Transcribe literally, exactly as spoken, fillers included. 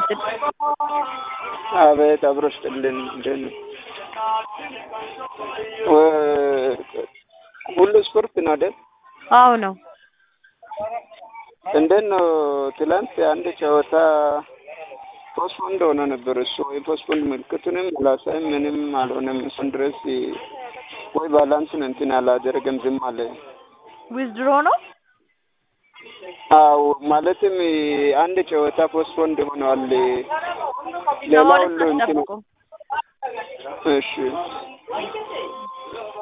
ይስጥልኝ። አቤት አብሮሽ ጥልን እንደን ሁሉ ስፖርት ነው አይደል? አዎ ነው። እንደት ነው? ትላንት አንድ ጨዋታ ፖስትፖንድ ሆኖ ነበር። እሱ ወይ ፖስትፖንድ ምልክቱንም አላሳይም ምንም አልሆነም። እሱን ድረስ ወይ ባላንሱን እንትን አላደረገም ዝም አለ። ዊዝድሮ ነው? አዎ ማለትም አንድ ጨዋታ ፖስትፖንድ ሆኗል። ሌላው ሁሉ እንትን ለማለት እሺ